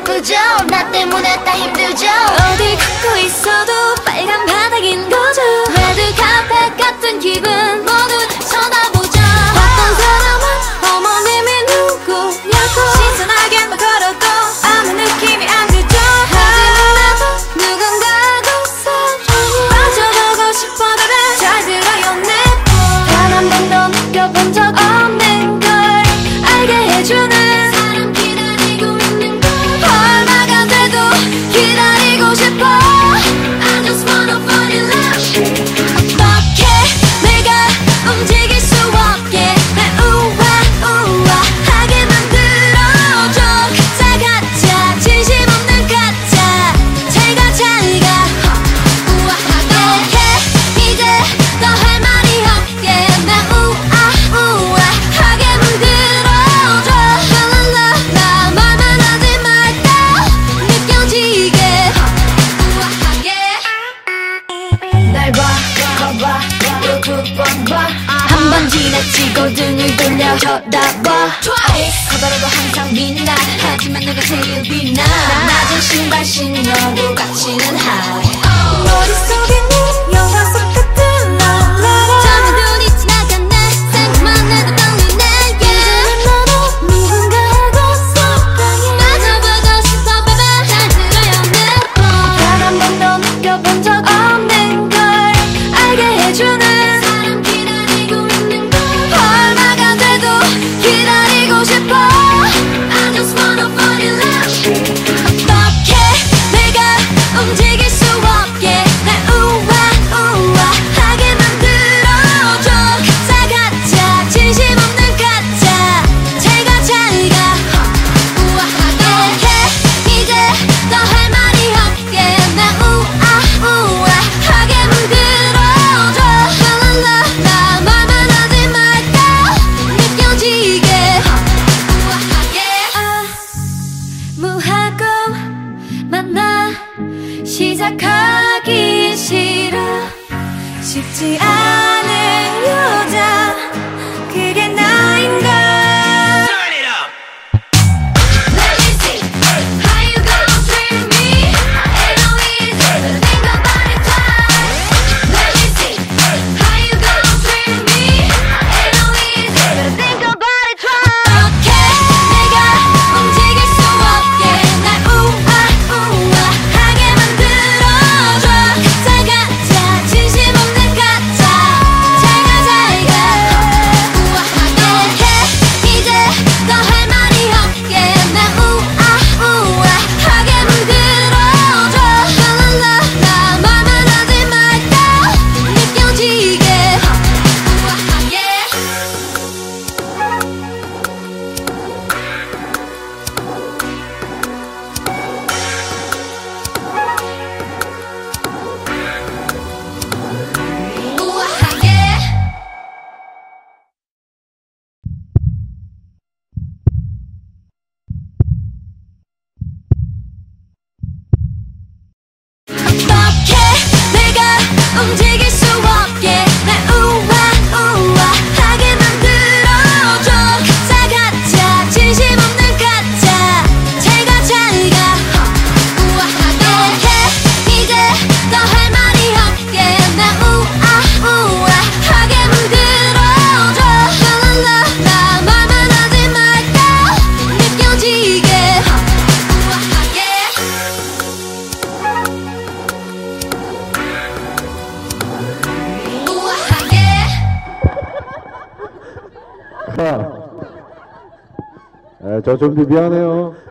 예쁘죠 나 때문에 다 힘들죠 어디 걷고 있어도 빨간 바닥인 거죠. 레드 카펫 같은 기분 모두 쳐다보죠 어떤 사람은 어머님이 누구냐고 신선하게 막 걸어도 아무 느낌이 안 들죠 하지만 나도 누군가하고 사랑해 빠져보고 싶어 baby 잘 들어요 내꿈 단 한 번도 느껴본 적 없는 걸 알게 해주는 사람 기다리고 있는 걸 얼마가 돼도 기다리고 싶어. I just wanna fall in love 어떻게 내가 움직일 수 없게 날 우아우아하게 만들어줘. 가짜 가짜 진심 없는 가짜 잘가 잘가 우아하게 이제 더 할 말이 없게 날 우아우아하게 만들어줘. 랄랄라 말만 하지 말까 느껴지게 우아하게 날 봐, 봐봐, 또 두 번 봐 한 번 지나치고 등을 돌려 쳐다봐. Twice 커다라도 항상 빛나 하지만 내가 제일 빛나 낮은 신발 신어도 가치는 high 머릿속에 네 영화 속 같은 랄라라 잠에 눈이 지나갔네 생각만 해도 떨리네 이제는 나도 누군가하고 사랑해 빠져보고 싶어 baby 잘 들어요 내꿈 단 한 번도 느껴본 적 없는 걸 알게 해주는 사람 기다리고 있는 걸 얼마가 돼도 기다리고 싶어. I just wanna fall in love 어떻게 내가 움직일 수 없게 날 우아우아하게 만들어줘. 가짜 가짜 진심 없는 가짜 잘가 잘가 우아하게 이제 더 할 말이 없게 날 우아우아하게 만들어줘. 랄랄라 말만 하지 말까 느껴지게 우아하게 무하고 만나 시작하기 싫어. 쉽지 않은 여자 그게 나인가. Let me see how you gonna treat me ain't no easy but think about it twice Let me see how you gonna treat me ain't no easy but think about it twice 어떻게 내가 움직일 수 없게 날 우아우아하게 만들어줘. 가짜 가짜 진심 없는 가짜 잘가 잘가 우아하게 이제 더 할 말이 없게 날 우아우아하게 만들어줘. 랄랄라 말만 하지 말까 느껴지게 우아하게 우아하게 어떻게 내가 움직일 수 없게 날 우아우아하게 만들어줘. 가짜 가짜 진심 없는 가짜 잘가 잘가 우아하게 이제 더 할 말이 없게 날 우아우아하게 만들어줘. 랄랄라 말만 하지 말까 느껴지게 우아하게 우아하게 저 좀비 미안해요.